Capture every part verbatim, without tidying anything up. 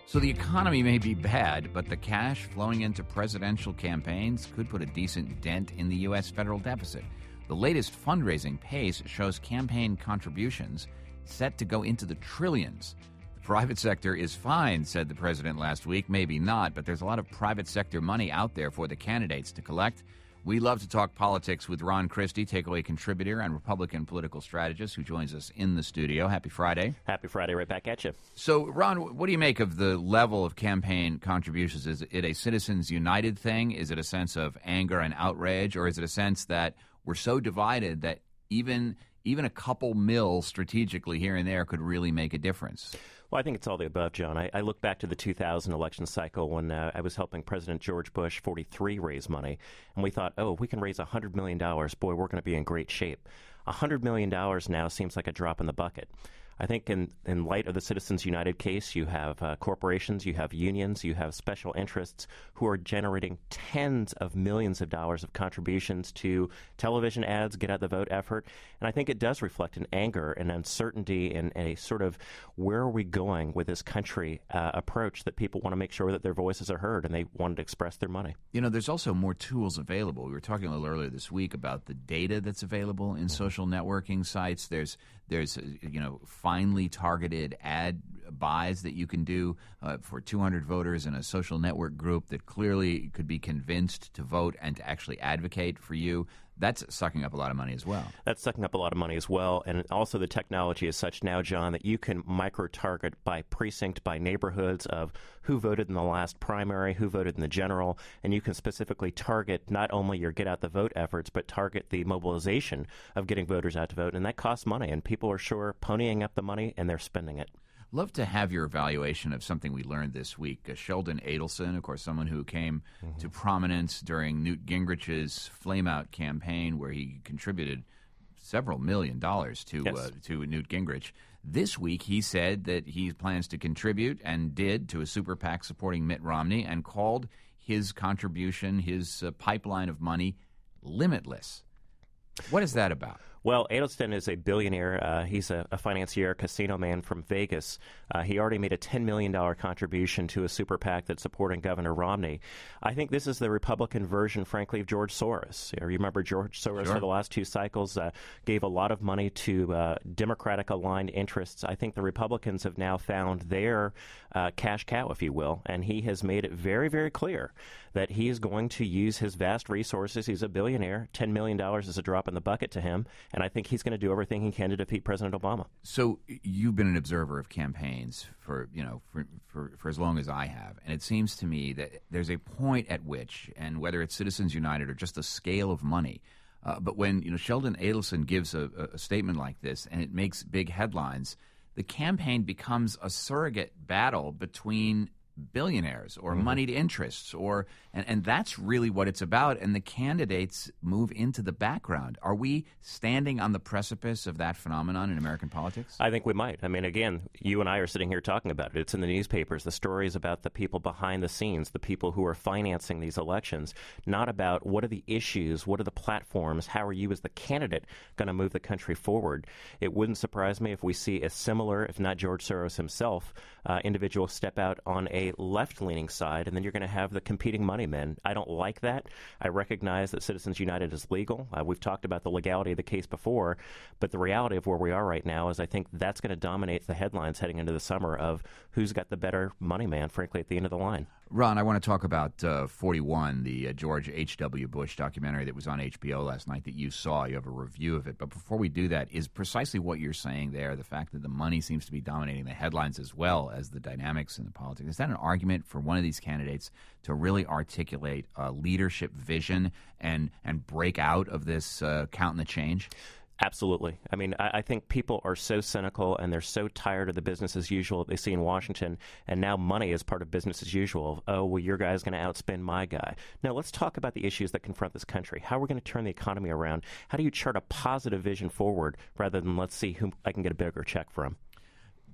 So the economy may be bad, but the cash flowing into presidential campaigns could put a decent dent in the U S federal deficit. The latest fundraising pace shows campaign contributions set to go into the trillions. The private sector is fine, said the president last week. Maybe not, but there's a lot of private sector money out there for the candidates to collect. We love to talk politics with Ron Christie, Takeaway contributor and Republican political strategist, who joins us in the studio. Happy Friday. Happy Friday, right back at you. So, Ron, what do you make of the level of campaign contributions? Is it a Citizens United thing? Is it a sense of anger and outrage? Or is it a sense that we're so divided that even even a couple mil strategically here and there could really make a difference? Well, I think it's all the above, John. I, I look back to the two thousand election cycle when uh, I was helping President George Bush, forty-three, raise money. And we thought, oh, if we can raise one hundred million dollars, boy, we're going to be in great shape. one hundred million dollars now seems like a drop in the bucket. I think in, in light of the Citizens United case, you have uh, corporations, you have unions, you have special interests who are generating tens of millions of dollars of contributions to television ads, get out the vote effort. And I think it does reflect an anger and uncertainty and a sort of where are we going with this country uh, approach that people want to make sure that their voices are heard and they want to express their money. You know, there's also more tools available. We were talking a little earlier this week about the data that's available in social networking sites. There's, there's you know, finely targeted ad buys that you can do uh, for two hundred voters in a social network group that clearly could be convinced to vote and to actually advocate for you. That's sucking up a lot of money as well. That's sucking up a lot of money as well. And also the technology is such now, John, that you can micro-target by precinct, by neighborhoods of who voted in the last primary, who voted in the general, and you can specifically target not only your get-out-the-vote efforts, but target the mobilization of getting voters out to vote. And that costs money, and people are sure ponying up the money, and they're spending it. Love to have your evaluation of something we learned this week. Uh, Sheldon Adelson, of course, someone who came mm-hmm. to prominence during Newt Gingrich's Flameout campaign, where he contributed several million dollars to yes. uh, to Newt Gingrich. This week, he said that he plans to contribute and did to a super PAC supporting Mitt Romney and called his contribution, his uh, pipeline of money, limitless. What is that about? Well, Adelson is a billionaire. Uh, he's a, a financier, casino man from Vegas. Uh, he already made a ten million dollars contribution to a super PAC that's supporting Governor Romney. I think this is the Republican version, frankly, of George Soros. You remember George Soros sure. for the last two cycles uh, gave a lot of money to uh, Democratic-aligned interests. I think the Republicans have now found their uh, cash cow, if you will, and he has made it very, very clear that he is going to use his vast resources. He's a billionaire. ten million dollars is a drop in the bucket to him. And I think he's going to do everything he can to defeat President Obama. So you've been an observer of campaigns for, you know, for, for, for as long as I have. And it seems to me that there's a point at which, and whether it's Citizens United or just the scale of money, uh, but when, you know, Sheldon Adelson gives a, a statement like this and it makes big headlines, the campaign becomes a surrogate battle between billionaires or mm-hmm. moneyed interests, or and, and that's really what it's about. And the candidates move into the background. Are we standing on the precipice of that phenomenon in American politics? I think we might. I mean, again, you and I are sitting here talking about it. It's in the newspapers. The stories about the people behind the scenes, the people who are financing these elections, not about what are the issues, what are the platforms, how are you as the candidate going to move the country forward. It wouldn't surprise me if we see a similar, if not George Soros himself, uh, individual step out on a left-leaning side, and then you're going to have the competing money men. I don't like that. I recognize that Citizens United is legal. Uh, we've talked about the legality of the case before, but the reality of where we are right now is I think that's going to dominate the headlines heading into the summer of who's got the better money man, frankly, at the end of the line. Ron, I want to talk about uh, forty-one, the uh, George H W. Bush documentary that was on H B O last night that you saw. You have a review of it. But before we do that, is precisely what you're saying there, the fact that the money seems to be dominating the headlines as well as the dynamics in the politics, is that an argument for one of these candidates to really articulate a leadership vision and, and break out of this uh, counting the change? Absolutely. I mean, I, I think people are so cynical and they're so tired of the business as usual that they see in Washington, and now money is part of business as usual. Oh, well, your guy's going to outspend my guy. Now, let's talk about the issues that confront this country. How are we going to turn the economy around? How do you chart a positive vision forward rather than let's see who I can get a bigger check from?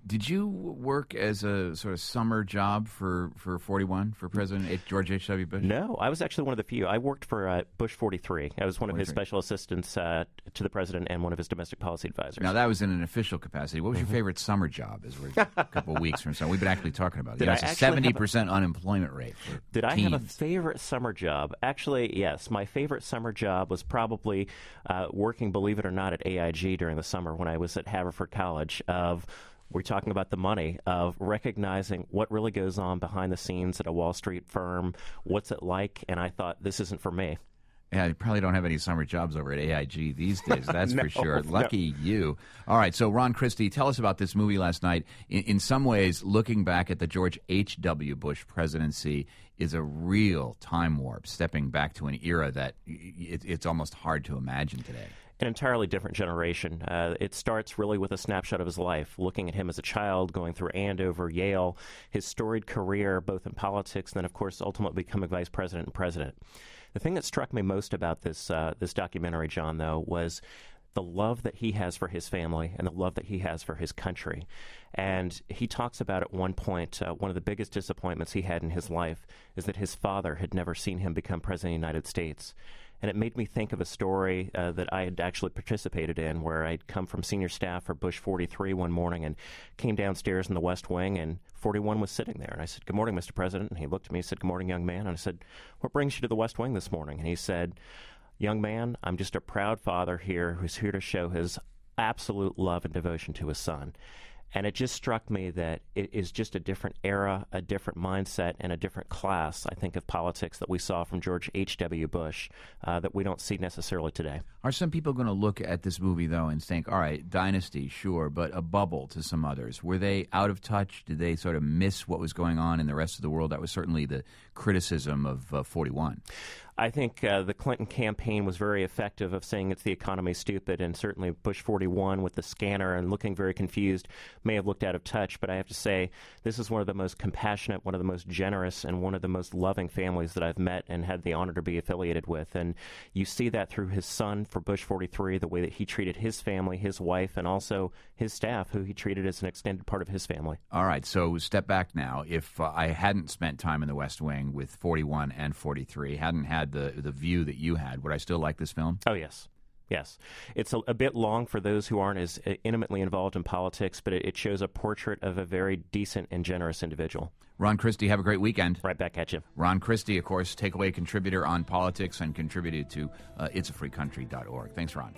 Did you work as a sort of summer job for, for forty-one, for President George H W. Bush? No, I was actually one of the few. I worked for uh, Bush forty-three. I was one of his special assistants uh, to the president and one of his domestic policy advisors. Now, that was in an official capacity. What was your favorite summer job as we're a couple of weeks from summer? We've been actually talking about it. Did You know, I it's a actually seventy have a- percent unemployment rate for Did I teens. have a favorite summer job? Actually, yes. My favorite summer job was probably uh, working, believe it or not, at A I G during the summer when I was at Haverford College. Of We're talking about the money, of recognizing what really goes on behind the scenes at a Wall Street firm. What's it like? And I thought, this isn't for me. Yeah, you probably don't have any summer jobs over at A I G these days, that's No, for sure. no. Lucky you. All right, so Ron Christie, tell us about this movie last night. In, in some ways, looking back at the George H W. Bush presidency is a real time warp, stepping back to an era that it, it's almost hard to imagine today. An entirely different generation. Uh, it starts really with a snapshot of his life, looking at him as a child, going through Andover, Yale, his storied career, both in politics and then, of course, ultimately becoming vice president and president. The thing that struck me most about this uh, this documentary, John, though, was the love that he has for his family and the love that he has for his country. And he talks about at one point, uh, one of the biggest disappointments he had in his life is that his father had never seen him become president of the United States. And it made me think of a story uh, that I had actually participated in, where I'd come from senior staff for Bush forty-three one morning and came downstairs in the West Wing, and forty-one was sitting there. And I said, "Good morning, Mister President." And he looked at me and said, "Good morning, young man." And I said, "What brings you to the West Wing this morning?" And he said, "Young man, I'm just a proud father here who's here to show his absolute love and devotion to his son." And it just struck me that it is just a different era, a different mindset, and a different class, I think, of politics that we saw from George H W. Bush uh, that we don't see necessarily today. Are some people going to look at this movie, though, and think, all right, Dynasty, sure, but a bubble to some others? Were they out of touch? Did they sort of miss what was going on in the rest of the world? That was certainly the criticism of uh, forty-one. I think uh, the Clinton campaign was very effective of saying it's the economy stupid, and certainly Bush forty-one with the scanner and looking very confused may have looked out of touch. But I have to say, this is one of the most compassionate, one of the most generous, and one of the most loving families that I've met and had the honor to be affiliated with. And you see that through his son for Bush forty-three, the way that he treated his family, his wife, and also his staff, who he treated as an extended part of his family. All right, so step back now. If uh, I hadn't spent time in the West Wing with forty-one and forty-three, hadn't had the, the view that you had, would I still like this film? Oh, yes. Yes. It's a, a bit long for those who aren't as intimately involved in politics, but it, it shows a portrait of a very decent and generous individual. Ron Christie, have a great weekend. Right back at you. Ron Christie, of course, takeaway contributor on politics and contributed to uh, its a free country dot org. Thanks, Ron.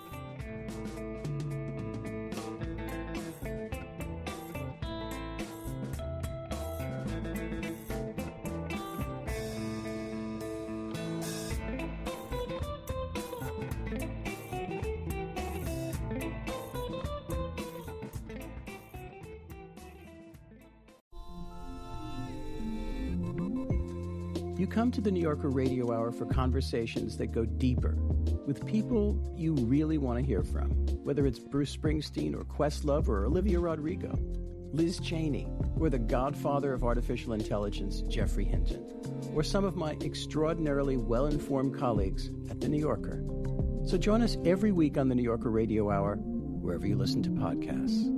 You come to the New Yorker Radio Hour for conversations that go deeper with people you really want to hear from, whether it's Bruce Springsteen or Questlove or Olivia Rodrigo, Liz Cheney, or the godfather of artificial intelligence, Geoffrey Hinton, or some of my extraordinarily well-informed colleagues at the New Yorker. So join us every week on the New Yorker Radio Hour, wherever you listen to podcasts.